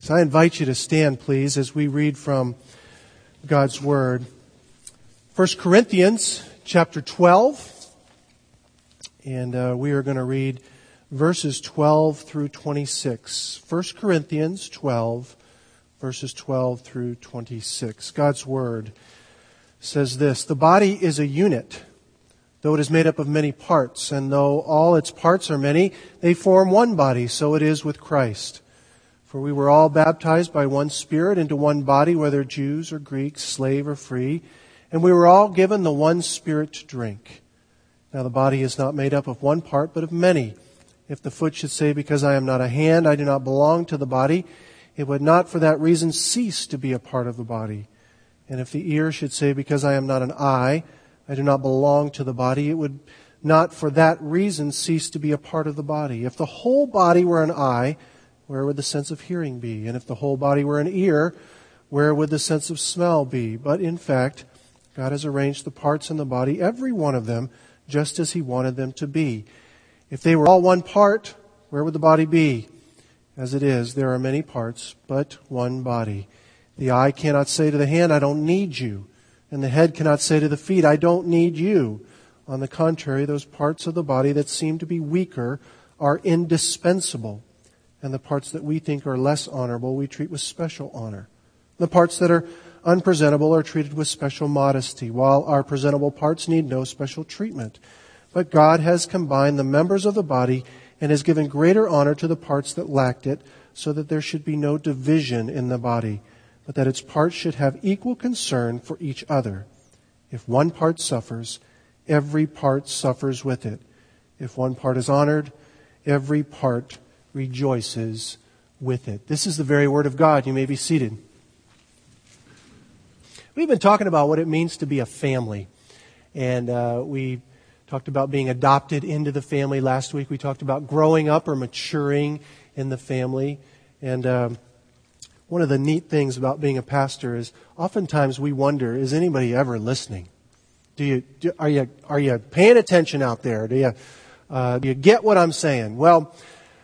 So I invite you to stand, please, as we read from God's Word. 1 Corinthians chapter 12, and we are going to read verses 12 through 26. 1 Corinthians 12, verses 12 through 26. God's Word says this: "The body is a unit, though it is made up of many parts, and though all its parts are many, they form one body, so it is with Christ. For we were all baptized by one Spirit into one body, whether Jews or Greeks, slave or free, and we were all given the one Spirit to drink. Now the body is not made up of one part, but of many. If the foot should say, 'Because I am not a hand, I do not belong to the body,' it would not for that reason cease to be a part of the body. And if the ear should say, 'Because I am not an eye, I do not belong to the body,' it would not for that reason cease to be a part of the body. If the whole body were an eye, where would the sense of hearing be? And if the whole body were an ear, where would the sense of smell be? But in fact, God has arranged the parts in the body, every one of them, just as He wanted them to be. If they were all one part, where would the body be? As it is, there are many parts, but one body. The eye cannot say to the hand, 'I don't need you.' And the head cannot say to the feet, 'I don't need you.' On the contrary, those parts of the body that seem to be weaker are indispensable. And the parts that we think are less honorable, we treat with special honor. The parts that are unpresentable are treated with special modesty, while our presentable parts need no special treatment. But God has combined the members of the body and has given greater honor to the parts that lacked it, so that there should be no division in the body, but that its parts should have equal concern for each other. If one part suffers, every part suffers with it. If one part is honored, every part rejoices with it." This is the very Word of God. You may be seated. We've been talking about what it means to be a family. And we talked about being adopted into the family last week. We talked about growing up or maturing in the family. And one of the neat things about being a pastor is oftentimes we wonder, is anybody ever listening? Are you paying attention out there? Do you get what I'm saying? Well,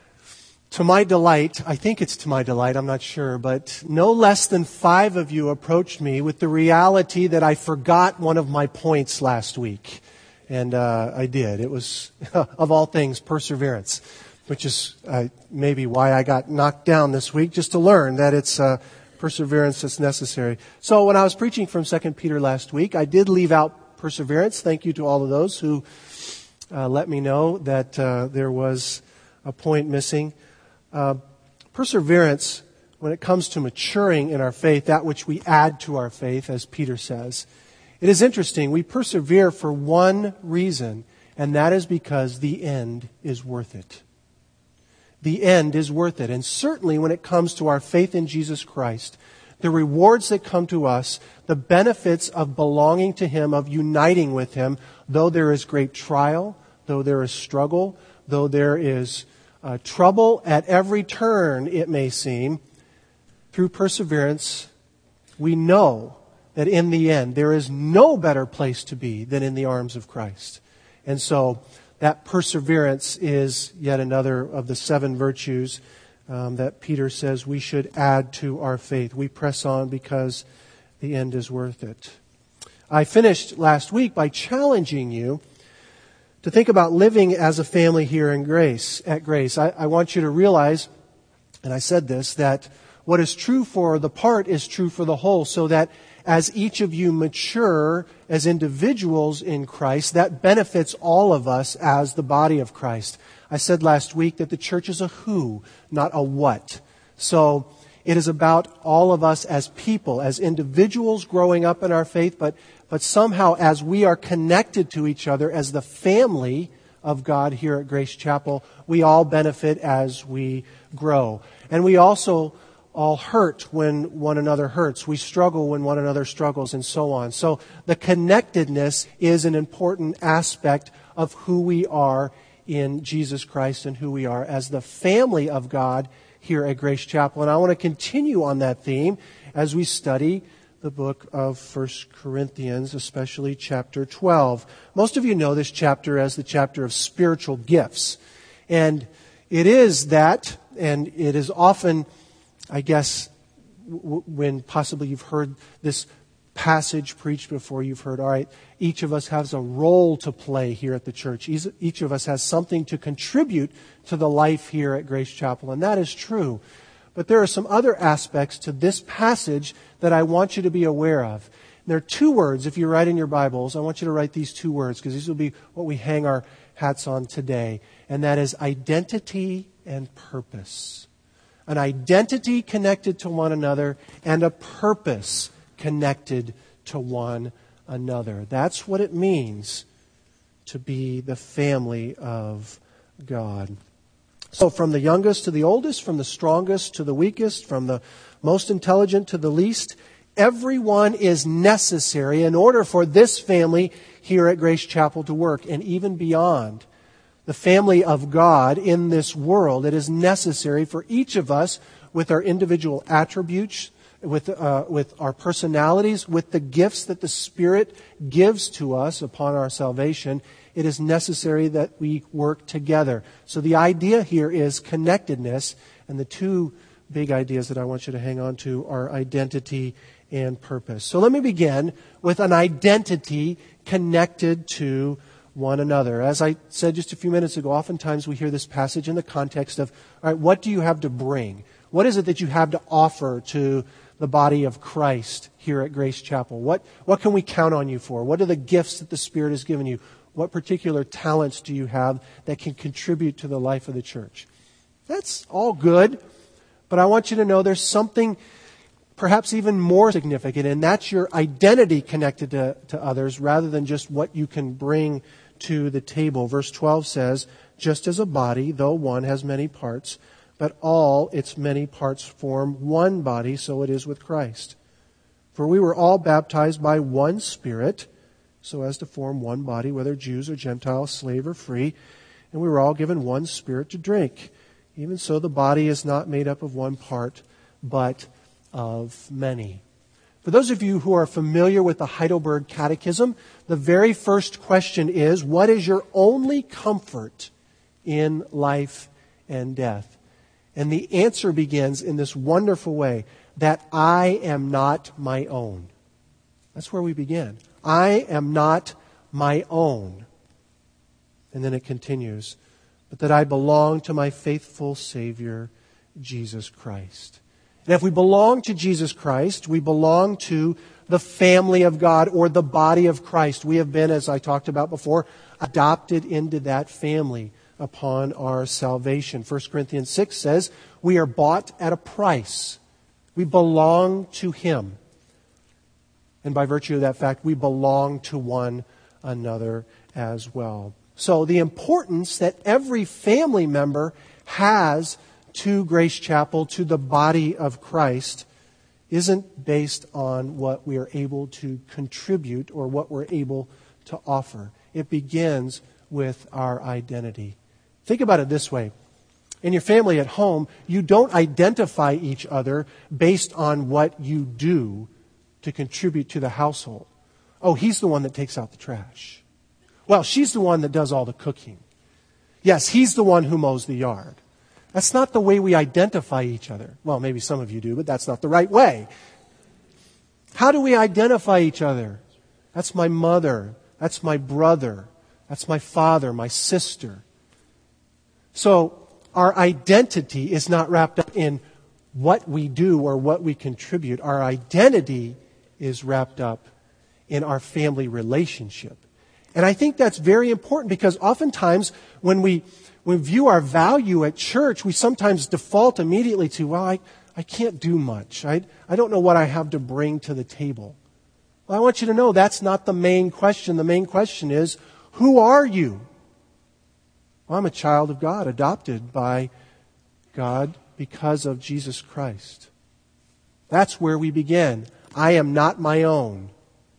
to my delight, I think it's to my delight, I'm not sure, but no less than 5 of you approached me with the reality that I forgot one of my points last week. And I did. It was, of all things, perseverance, which is maybe why I got knocked down this week, just to learn that it's perseverance that's necessary. So when I was preaching from 2 Peter last week, I did leave out perseverance. Thank you to all of those who let me know that there was a point missing. Perseverance, when it comes to maturing in our faith, that which we add to our faith, as Peter says, it is interesting. We persevere for one reason, and that is because the end is worth it. The end is worth it. And certainly when it comes to our faith in Jesus Christ, the rewards that come to us, the benefits of belonging to Him, of uniting with Him, though there is great trial, though there is struggle, though there is trouble at every turn, it may seem, through perseverance, we know that in the end there is no better place to be than in the arms of Christ. And so that perseverance is yet another of the 7 virtues that Peter says we should add to our faith. We press on because the end is worth it. I finished last week by challenging you to think about living as a family here at Grace. I want you to realize, and I said this, that what is true for the part is true for the whole, so that as each of you mature as individuals in Christ, that benefits all of us as the body of Christ. I said last week that the church is a who, not a what. So it is about all of us as people, as individuals growing up in our faith, but somehow as we are connected to each other as the family of God here at Grace Chapel, we all benefit as we grow. And we also all hurt when one another hurts. We struggle when one another struggles, and so on. So the connectedness is an important aspect of who we are in Jesus Christ and who we are as the family of God here at Grace Chapel. And I want to continue on that theme as we study the book of 1 Corinthians, especially chapter 12. Most of you know this chapter as the chapter of spiritual gifts. And it is that, and it is often I guess when possibly you've heard this passage preached before, you've heard, all right, each of us has a role to play here at the church. Each of us has something to contribute to the life here at Grace Chapel, and that is true. But there are some other aspects to this passage that I want you to be aware of. And there are two words, if you write in your Bibles, I want you to write these two words, because these will be what we hang our hats on today, and that is identity and purpose. An identity connected to one another and a purpose connected to one another. That's what it means to be the family of God. So from the youngest to the oldest, from the strongest to the weakest, from the most intelligent to the least, everyone is necessary in order for this family here at Grace Chapel to work, and even beyond. The family of God in this world, it is necessary for each of us with our individual attributes, with our personalities, with the gifts that the Spirit gives to us upon our salvation. It is necessary that we work together. So the idea here is connectedness, and the two big ideas that I want you to hang on to are identity and purpose. So let me begin with an identity connected to one another. As I said just a few minutes ago, oftentimes we hear this passage in the context of, all right, what do you have to bring? What is it that you have to offer to the body of Christ here at Grace Chapel? What can we count on you for? What are the gifts that the Spirit has given you? What particular talents do you have that can contribute to the life of the church? That's all good, but I want you to know there's something perhaps even more significant, and that's your identity connected to others rather than just what you can bring to the table. Verse 12 says, just as a body, though one, has many parts, but all its many parts form one body, so it is with Christ. For we were all baptized by one Spirit, so as to form one body, whether Jews or Gentiles, slave or free, and we were all given one Spirit to drink. Even so, the body is not made up of one part, but of many. For those of you who are familiar with the Heidelberg Catechism, the very first question is, what is your only comfort in life and death? And the answer begins in this wonderful way, that I am not my own. That's where we begin. I am not my own. And then it continues, but that I belong to my faithful Savior, Jesus Christ. And if we belong to Jesus Christ, we belong to the family of God or the body of Christ. We have been, as I talked about before, adopted into that family upon our salvation. 1 Corinthians 6 says, we are bought at a price. We belong to Him. And by virtue of that fact, we belong to one another as well. So the importance that every family member has to Grace Chapel, to the body of Christ, isn't based on what we are able to contribute or what we're able to offer. It begins with our identity. Think about it this way. In your family at home, you don't identify each other based on what you do to contribute to the household. Oh, he's the one that takes out the trash. Well, she's the one that does all the cooking. Yes, he's the one who mows the yard. That's not the way we identify each other. Well, maybe some of you do, but that's not the right way. How do we identify each other? That's my mother. That's my brother. That's my father, my sister. So our identity is not wrapped up in what we do or what we contribute. Our identity is wrapped up in our family relationship. And I think that's very important because oftentimes when we view our value at church, we sometimes default immediately to, well, I can't do much. I don't know what I have to bring to the table. Well, I want you to know that's not the main question. The main question is, who are you? Well, I'm a child of God, adopted by God because of Jesus Christ. That's where we begin. I am not my own.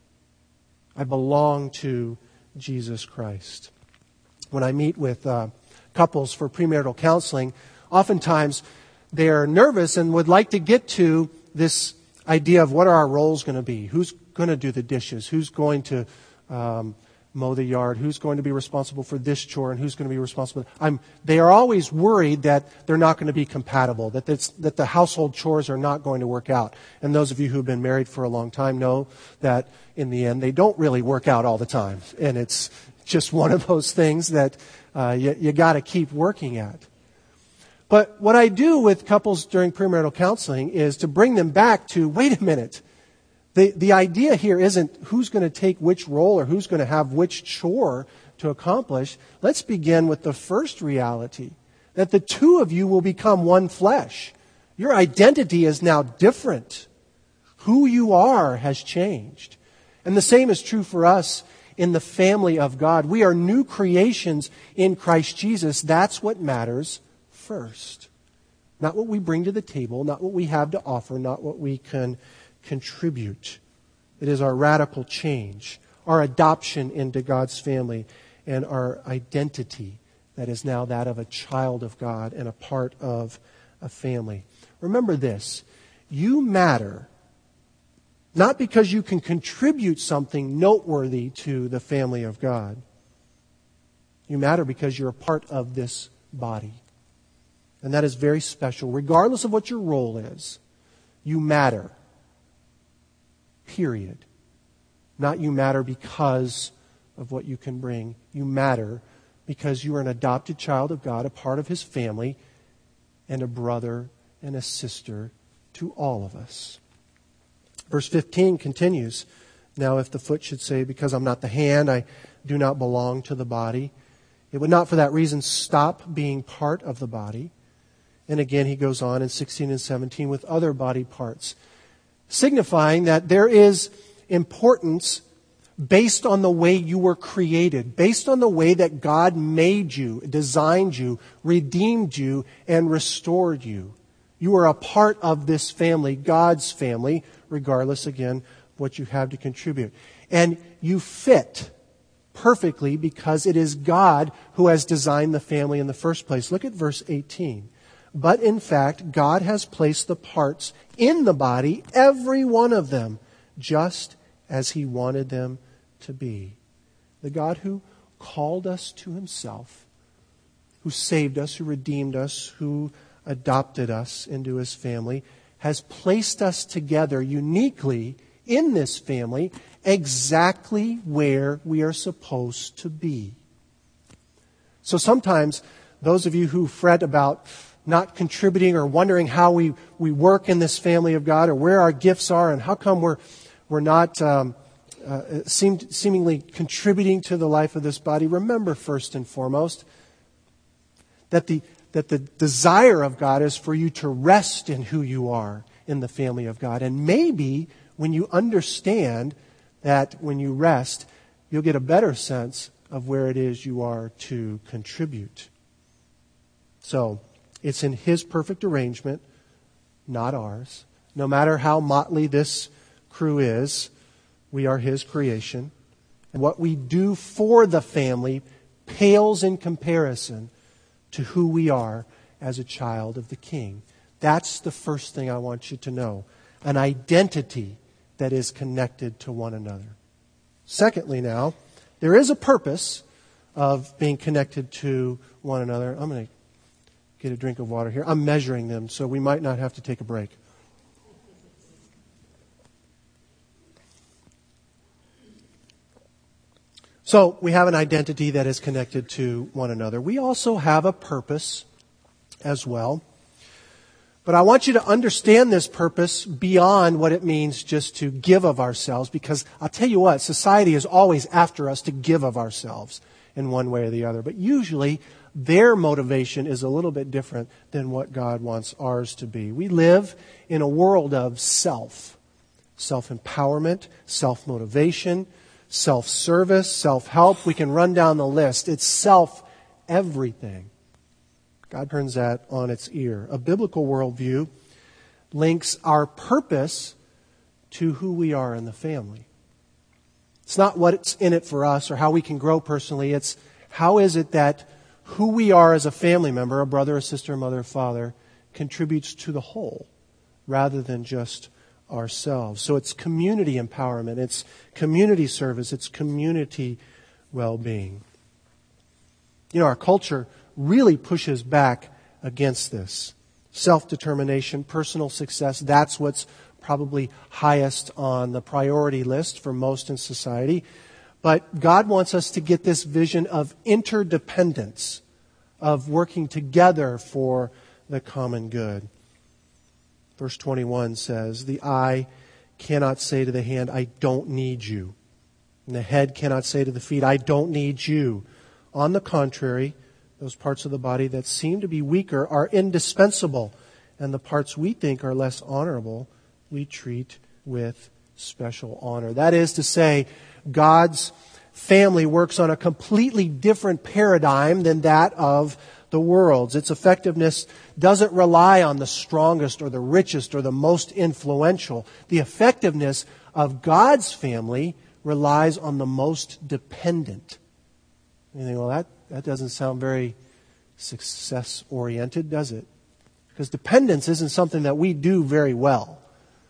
I belong to Jesus Christ. When I meet with couples for premarital counseling, oftentimes they are nervous and would like to get to this idea of what are our roles going to be? Who's going to do the dishes? Who's going to mow the yard? Who's going to be responsible for this chore and who's going to be responsible? They are always worried that they're not going to be compatible, that the household chores are not going to work out. And those of you who've been married for a long time know that in the end they don't really work out all the time. And it's just one of those things that you got to keep working at. But what I do with couples during premarital counseling is to bring them back to, wait a minute. The idea here isn't who's going to take which role or who's going to have which chore to accomplish. Let's begin with the first reality, that the two of you will become one flesh. Your identity is now different. Who you are has changed. And the same is true for us in the family of God. We are new creations in Christ Jesus. That's what matters first. Not what we bring to the table, not what we have to offer, not what we can contribute. It is our radical change, our adoption into God's family, and our identity that is now that of a child of God and a part of a family. Remember this, you matter not because you can contribute something noteworthy to the family of God. You matter because you're a part of this body. And that is very special. Regardless of what your role is, you matter. Period. Not you matter because of what you can bring. You matter because you are an adopted child of God, a part of His family, and a brother and a sister to all of us. Verse 15 continues, now if the foot should say, because I'm not the hand, I do not belong to the body, it would not for that reason stop being part of the body. And again, he goes on in 16 and 17 with other body parts, signifying that there is importance based on the way you were created, based on the way that God made you, designed you, redeemed you, and restored you. You are a part of this family, God's family, regardless, again, what you have to contribute. And you fit perfectly because it is God who has designed the family in the first place. Look at verse 18. But in fact, God has placed the parts in the body, every one of them, just as He wanted them to be. The God who called us to Himself, who saved us, who redeemed us, who adopted us into His family, has placed us together uniquely in this family exactly where we are supposed to be. So sometimes those of you who fret about not contributing or wondering how we work in this family of God or where our gifts are and how come we're not seemingly contributing to the life of this body, remember first and foremost that the desire of God is for you to rest in who you are in the family of God. And maybe when you understand that when you rest, you'll get a better sense of where it is you are to contribute. So, it's in His perfect arrangement, not ours. No matter how motley this crew is, we are His creation. And what we do for the family pales in comparison to who we are as a child of the King. That's the first thing I want you to know. An identity that is connected to one another. Secondly now, there is a purpose of being connected to one another. I'm going to get a drink of water here. I'm measuring them, so we might not have to take a break. So we have an identity that is connected to one another. We also have a purpose as well. But I want you to understand this purpose beyond what it means just to give of ourselves, because I'll tell you what, society is always after us to give of ourselves in one way or the other. But usually their motivation is a little bit different than what God wants ours to be. We live in a world of self-empowerment, self-motivation, self-service, self-help. We can run down the list. It's self-everything. God turns that on its ear. A biblical worldview links our purpose to who we are in the family. It's not what's in it for us or how we can grow personally. It's how is it that who we are as a family member, a brother, a sister, a mother, a father, contributes to the whole rather than just ourselves. So it's community empowerment, it's community service, it's community well-being. You know, our culture really pushes back against this. Self-determination, personal success, that's what's probably highest on the priority list for most in society. But God wants us to get this vision of interdependence, of working together for the common good. Verse 21 says, the eye cannot say to the hand, I don't need you. And the head cannot say to the feet, I don't need you. On the contrary, those parts of the body that seem to be weaker are indispensable, and the parts we think are less honorable, we treat with special honor. That is to say, God's family works on a completely different paradigm than that of the world's. Its effectiveness doesn't rely on the strongest or the richest or the most influential. The effectiveness of God's family relies on the most dependent. You think, well, that doesn't sound very success-oriented, does it? Because dependence isn't something that we do very well.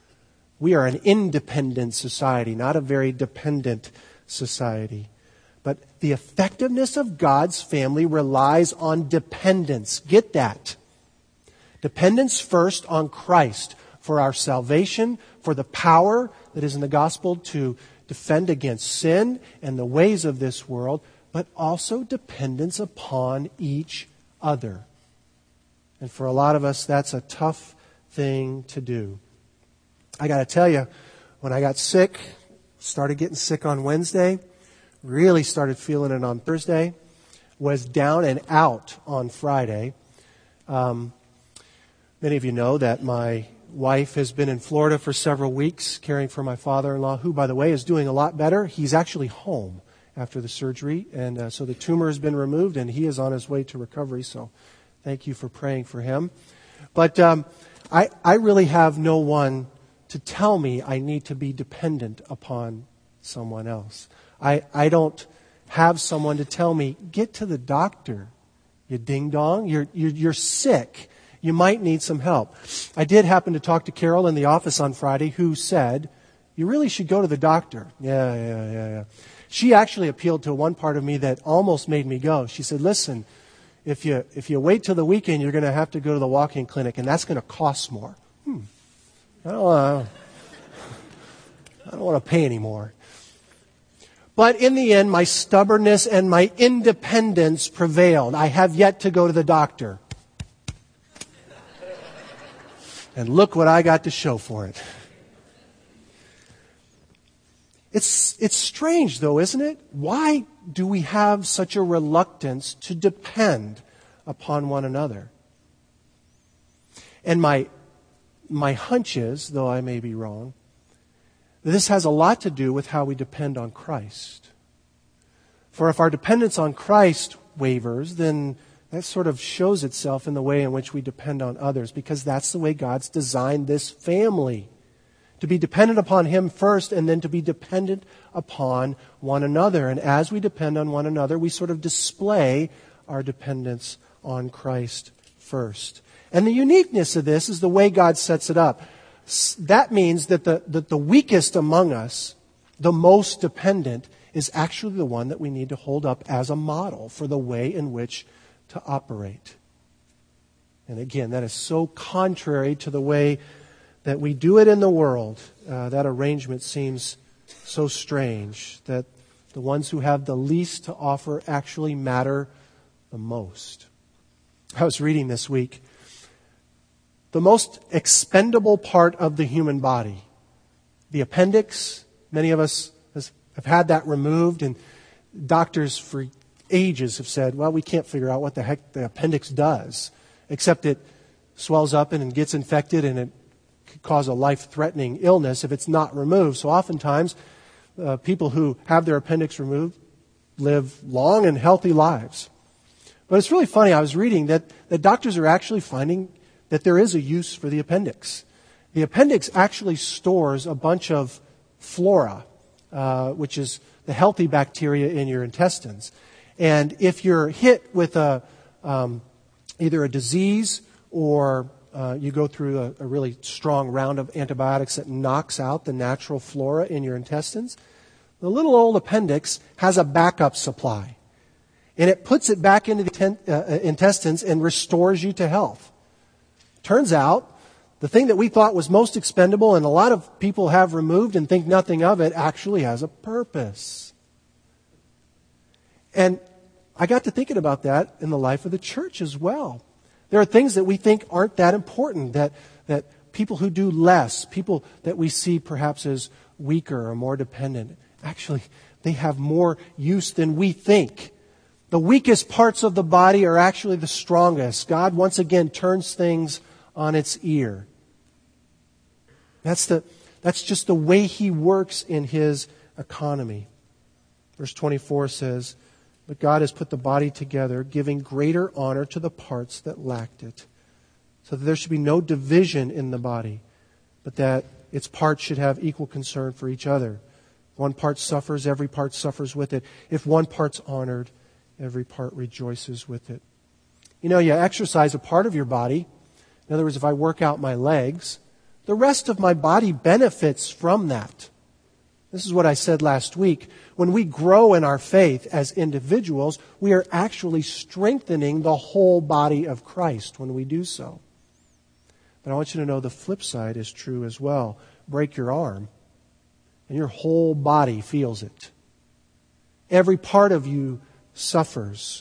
We are an independent society, not a very dependent society. But the effectiveness of God's family relies on dependence. Get that. Dependence first on Christ for our salvation, for the power that is in the gospel to defend against sin and the ways of this world, but also dependence upon each other. And for a lot of us, that's a tough thing to do. I got to tell you, when I got sick, started getting sick on Wednesday, really started feeling it on Thursday, was down and out on Friday. Many of you know that my wife has been in Florida for several weeks caring for my father-in-law, who, by the way, is doing a lot better. He's actually home after the surgery, and so the tumor has been removed, and he is on his way to recovery, so thank you for praying for him. But I really have no one to tell me I need to be dependent upon someone else. I don't have someone to tell me, get to the doctor, you ding-dong, you're sick. You might need some help. I did happen to talk to Carol in the office on Friday, who said, you really should go to the doctor. Yeah. She actually appealed to one part of me that almost made me go. She said, listen, if you wait till the weekend, you're going to have to go to the walk-in clinic, and that's going to cost more. I don't want to pay any more. But in the end, my stubbornness and my independence prevailed. I have yet to go to the doctor. And look what I got to show for it. It's strange, though, isn't it? Why do we have such a reluctance to depend upon one another? And my hunch is, though I may be wrong, this has a lot to do with how we depend on Christ. For if our dependence on Christ wavers, then that sort of shows itself in the way in which we depend on others, because that's the way God's designed this family. To be dependent upon Him first, and then to be dependent upon one another. And as we depend on one another, we sort of display our dependence on Christ first. And the uniqueness of this is the way God sets it up. That means that the weakest among us, the most dependent, is actually the one that we need to hold up as a model for the way in which to operate. And again, that is so contrary to the way that we do it in the world. That arrangement seems so strange that the ones who have the least to offer actually matter the most. I was reading this week, the most expendable part of the human body, the appendix, many of us have had that removed, and doctors for ages have said, well, we can't figure out what the heck the appendix does, except it swells up and gets infected, and it could cause a life-threatening illness if it's not removed. So oftentimes, people who have their appendix removed live long and healthy lives. But it's really funny, I was reading that doctors are actually finding that there is a use for the appendix. The appendix actually stores a bunch of flora, which is the healthy bacteria in your intestines. And if you're hit with either a disease or you go through a really strong round of antibiotics that knocks out the natural flora in your intestines, The little old appendix has a backup supply. And it puts it back into the intestines and restores you to health. Turns out, the thing that we thought was most expendable and a lot of people have removed and think nothing of it actually has a purpose. And I got to thinking about that in the life of the church as well. There are things that we think aren't that important, that people who do less, people that we see perhaps as weaker or more dependent, actually they have more use than we think. The weakest parts of the body are actually the strongest. God once again turns things on its ear. That's just the way He works in His economy. Verse 24 says, "But God has put the body together, giving greater honor to the parts that lacked it, so that there should be no division in the body, but that its parts should have equal concern for each other. If one part suffers, every part suffers with it. If one part's honored, every part rejoices with it." You know, you exercise a part of your body. In other words, if I work out my legs, the rest of my body benefits from that. This is what I said last week. When we grow in our faith as individuals, we are actually strengthening the whole body of Christ when we do so. But I want you to know the flip side is true as well. Break your arm, and your whole body feels it. Every part of you suffers.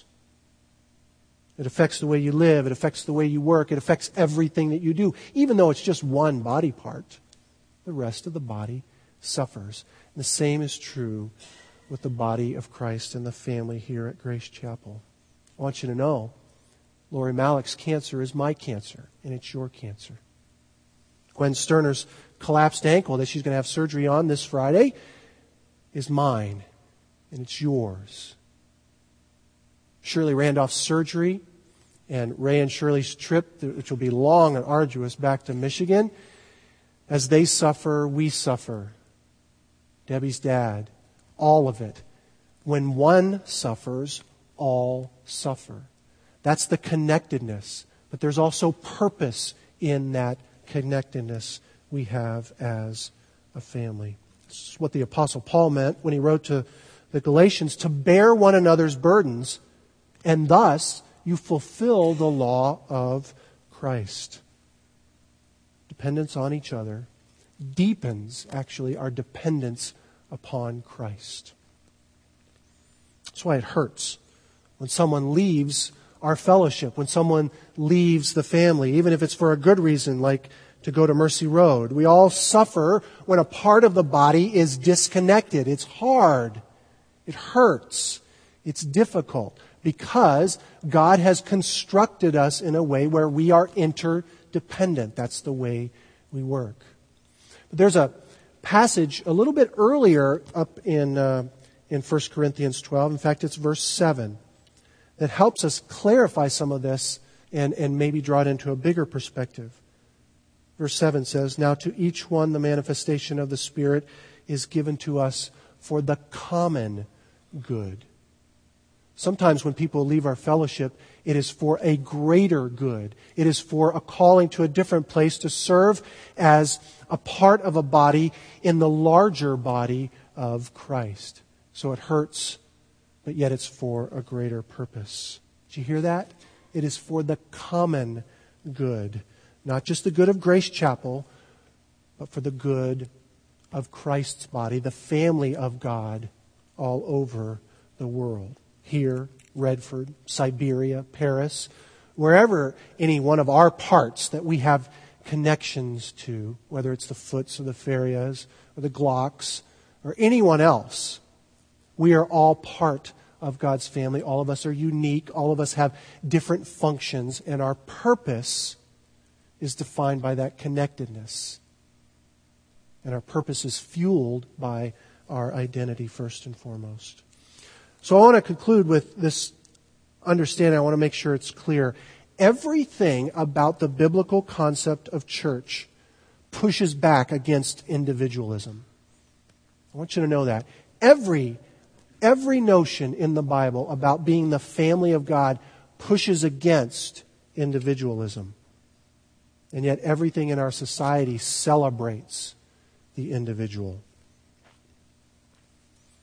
It affects the way you live. It affects the way you work. It affects everything that you do. Even though it's just one body part, the rest of the body suffers. And the same is true with the body of Christ and the family here at Grace Chapel. I want you to know, Lori Malik's cancer is my cancer, and it's your cancer. Gwen Sterner's collapsed ankle that she's going to have surgery on this Friday is mine, and it's yours. Shirley Randolph's surgery and Ray and Shirley's trip, which will be long and arduous, back to Michigan. As they suffer, we suffer. Debbie's dad, all of it. When one suffers, all suffer. That's the connectedness. But there's also purpose in that connectedness we have as a family. This is what the Apostle Paul meant when he wrote to the Galatians, to bear one another's burdens, and thus you fulfill the law of Christ. Dependence on each other deepens, actually, our dependence upon Christ. That's why it hurts when someone leaves our fellowship, when someone leaves the family, even if it's for a good reason, like to go to Mercy Road. We all suffer when a part of the body is disconnected. It's hard. It hurts. It's difficult because God has constructed us in a way where we are interdependent. That's the way we work. But there's a passage a little bit earlier up in 1 Corinthians 12. In fact, it's verse 7 that helps us clarify some of this and maybe draw it into a bigger perspective. Verse 7 says, "Now to each one the manifestation of the Spirit is given to us for the common good." Sometimes when people leave our fellowship, it is for a greater good. It is for a calling to a different place to serve as a part of a body in the larger body of Christ. So it hurts, but yet it's for a greater purpose. Did you hear that? It is for the common good. Not just the good of Grace Chapel, but for the good of Christ's body, the family of God all over the world. Here, Redford, Siberia, Paris, wherever any one of our parts that we have connections to, whether it's the Foots or the Farias or the Glocks or anyone else, we are all part of God's family. All of us are unique. All of us have different functions, and our purpose is defined by that connectedness. And our purpose is fueled by our identity first and foremost. So I want to conclude with this understanding. I want to make sure it's clear. Everything about the biblical concept of church pushes back against individualism. I want you to know that. Every notion in the Bible about being the family of God pushes against individualism. And yet everything in our society celebrates the individual.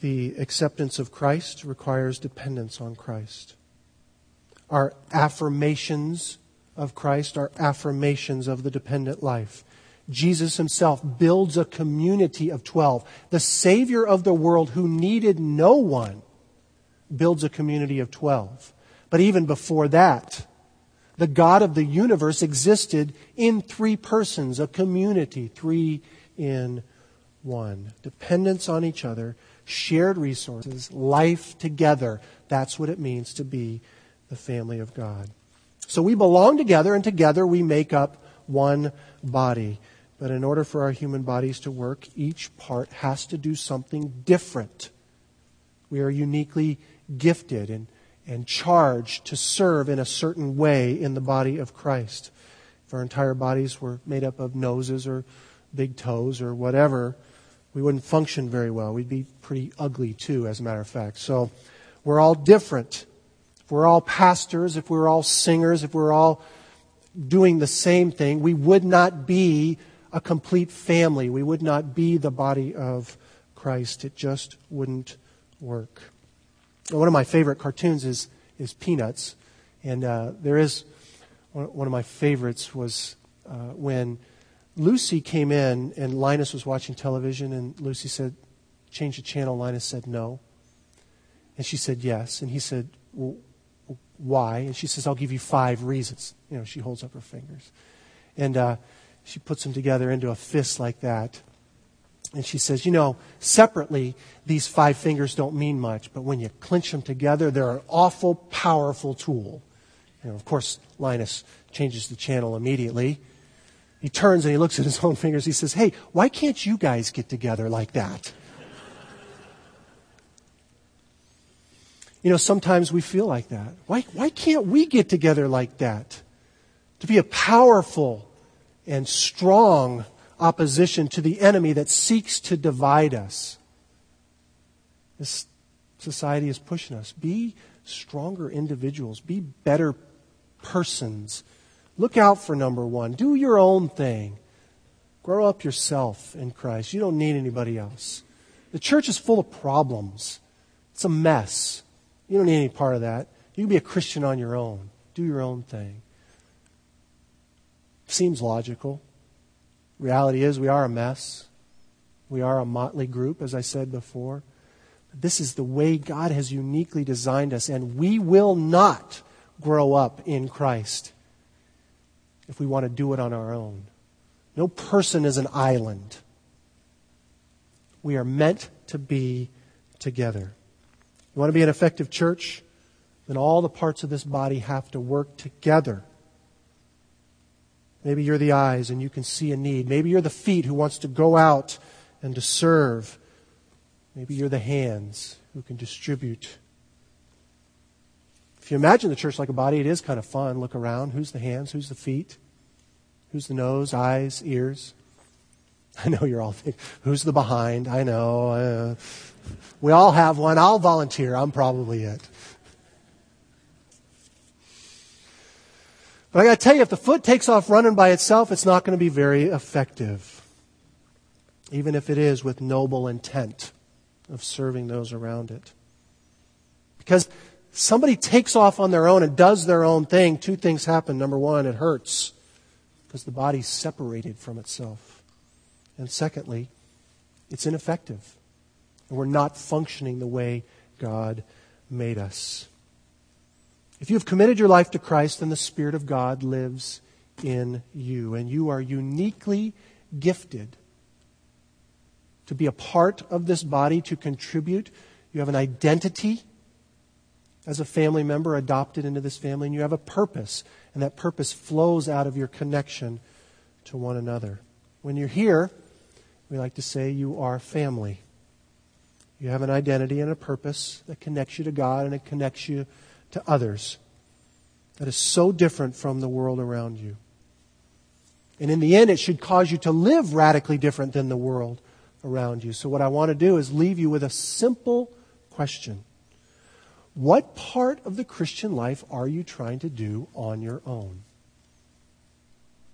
The acceptance of Christ requires dependence on Christ. Our affirmations of Christ are affirmations of the dependent life. Jesus himself builds a community of 12. The Savior of the world, who needed no one, builds a community of 12. But even before that, the God of the universe existed in three persons, a community, three in one. Dependence on each other, shared resources, life together. That's what it means to be the family of God. So we belong together, and together we make up one body. But in order for our human bodies to work, each part has to do something different. We are uniquely gifted and charged to serve in a certain way in the body of Christ. If our entire bodies were made up of noses or big toes or whatever, we wouldn't function very well. We'd be pretty ugly too, as a matter of fact. So we're all different. If we're all pastors, if we're all singers, if we're all doing the same thing, we would not be a complete family. We would not be the body of Christ. It just wouldn't work. One of my favorite cartoons is Peanuts. And there is one of my favorites was when Lucy came in and Linus was watching television, and Lucy said, "Change the channel." Linus said, "No." And she said, "Yes." And he said, "Well, why?" And she says, "I'll give you 5 reasons." She holds up her fingers. And she puts them together into a fist like that. And she says, separately, these 5 fingers don't mean much, but when you clench them together, they're an awful powerful tool. Of course, Linus changes the channel immediately. He turns and he looks at his own fingers. He says, "Hey, why can't you guys get together like that?" Sometimes we feel like that. Why can't we get together like that? To be a powerful and strong opposition to the enemy that seeks to divide us. This society is pushing us. Be stronger individuals. Be better persons. Look out for number one. Do your own thing. Grow up yourself in Christ. You don't need anybody else. The church is full of problems. It's a mess. You don't need any part of that. You can be a Christian on your own. Do your own thing. Seems logical. Reality is we are a mess. We are a motley group, as I said before. But this is the way God has uniquely designed us, and we will not grow up in Christ if we want to do it on our own. No person is an island. We are meant to be together. You want to be an effective church? Then all the parts of this body have to work together. Maybe you're the eyes and you can see a need. Maybe you're the feet who wants to go out and to serve. Maybe you're the hands who can distribute. If you imagine the church like a body, it is kind of fun. Look around. Who's the hands? Who's the feet? Who's the nose, eyes, ears? I know you're all thinking, who's the behind? I know. We all have one. I'll volunteer. I'm probably it. But I got to tell you, if the foot takes off running by itself, it's not going to be very effective. Even if it is with noble intent of serving those around it. Because somebody takes off on their own and does their own thing, 2 things happen. Number 1, it hurts because the body's separated from itself. And secondly, it's ineffective. And we're not functioning the way God made us. If you have committed your life to Christ, then the Spirit of God lives in you. And you are uniquely gifted to be a part of this body, to contribute. You have an identity as a family member adopted into this family, and you have a purpose. And that purpose flows out of your connection to one another. When you're here, we like to say you are family. You have an identity and a purpose that connects you to God and it connects you to others. That is so different from the world around you. And in the end, it should cause you to live radically different than the world around you. So what I want to do is leave you with a simple question. What part of the Christian life are you trying to do on your own?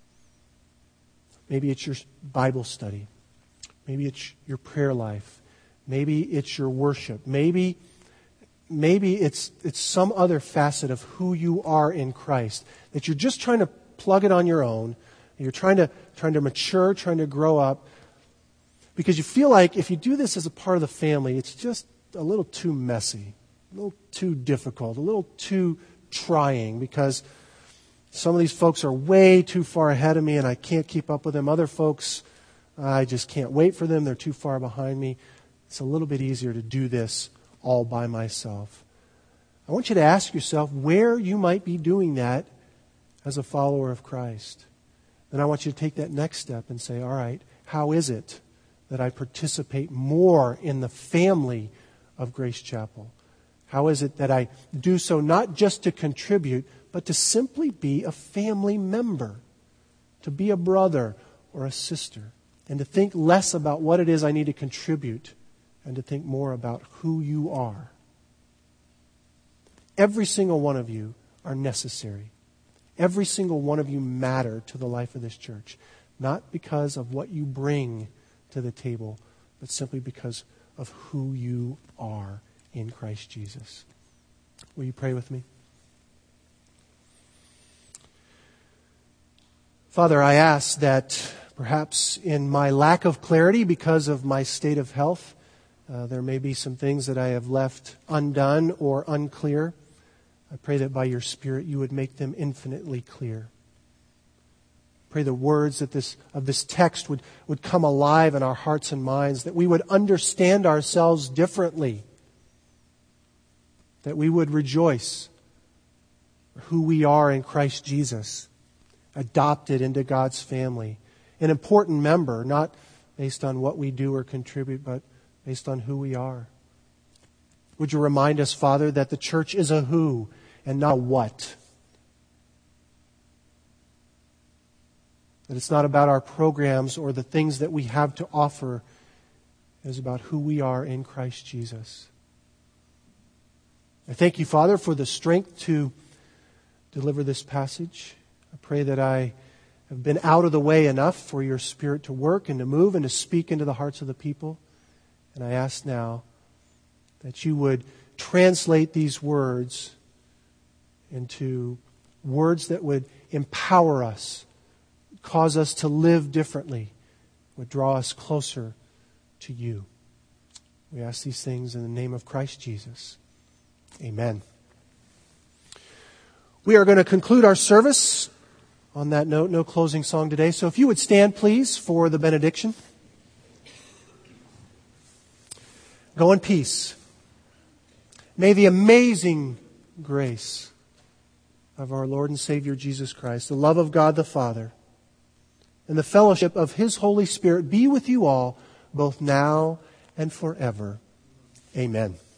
Maybe it's your Bible study. Maybe it's your prayer life. Maybe it's your worship. Maybe it's some other facet of who you are in Christ that you're just trying to plug it on your own. You're trying to mature, trying to grow up, because you feel like if you do this as a part of the family, it's just a little too messy, a little too difficult, a little too trying, because some of these folks are way too far ahead of me and I can't keep up with them. Other folks, I just can't wait for them. They're too far behind me. It's a little bit easier to do this all by myself. I want you to ask yourself where you might be doing that as a follower of Christ. Then I want you to take that next step and say, all right, how is it that I participate more in the family of Grace Chapel? How is it that I do so not just to contribute, but to simply be a family member, to be a brother or a sister, and to think less about what it is I need to contribute and to think more about who you are? Every single one of you are necessary. Every single one of you matter to the life of this church, not because of what you bring to the table, but simply because of who you are in Christ Jesus. Will you pray with me? Father, I ask that perhaps in my lack of clarity because of my state of health, there may be some things that I have left undone or unclear. I pray that by your Spirit you would make them infinitely clear. Pray the words of this text would come alive in our hearts and minds, that we would understand ourselves differently, that we would rejoice for who we are in Christ Jesus, adopted into God's family, an important member, not based on what we do or contribute, but based on who we are. Would you remind us, Father, that the church is a who and not a what? That it's not about our programs or the things that we have to offer. It is about who we are in Christ Jesus. I thank you, Father, for the strength to deliver this passage. I pray that I have been out of the way enough for your Spirit to work and to move and to speak into the hearts of the people. And I ask now that you would translate these words into words that would empower us, cause us to live differently, would draw us closer to you. We ask these things in the name of Christ Jesus. Amen. We are going to conclude our service on that note. No closing song today. So if you would stand, please, for the benediction. Go in peace. May the amazing grace of our Lord and Savior Jesus Christ, the love of God the Father, and the fellowship of His Holy Spirit be with you all, both now and forever. Amen.